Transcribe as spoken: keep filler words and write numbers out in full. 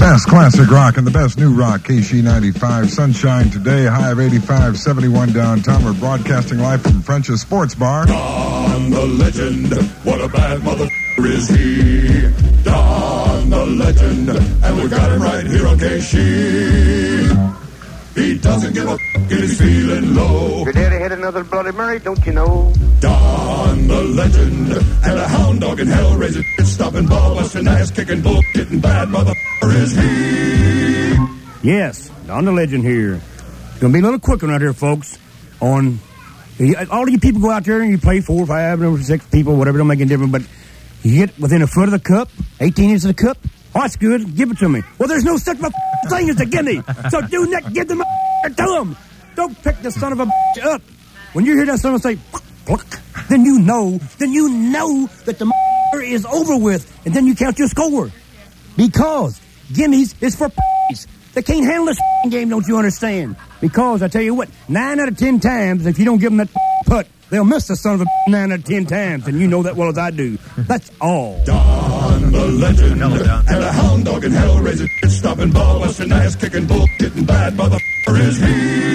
best classic rock and the best new rock, K C ninety-five. Sunshine today, high of eighty-five, seventy-one downtown. We're broadcasting live from French's Sports Bar. Don the legend, what a bad motherfucker is he. Don the legend, and we got him right here on K C. He doesn't give a f*** if he's feeling low. Your daddy had another Bloody Mary, don't you know? Don the legend, and a hound dog in hell raising, stopping, ball busting, ass kicking, bull getting bad motherfucker is he. Yes, Don the legend here. It's gonna be a little quicker out here, folks. On all of you people go out there and you play four, five, six people, whatever, don't make any difference. But you get within a foot of the cup, eighteen inches of the cup. Oh, that's good. Give it to me. Well, there's no such thing as a gimme. So do not give them to them. Don't pick the son of a up. When you hear that son say, pluck, then you know, then you know that the is over with, and then you count your score. Because gimmies is for they can't handle this game, don't you understand? Because I tell you what, nine out of ten times, if you don't give them that putt, they'll miss the son of a nine out of ten times, and you know that well as I do. That's all. Don the legend, and a hound dog in hell raising, stopping, ball busting, ass kicking, bull getting bad motherfucker is he.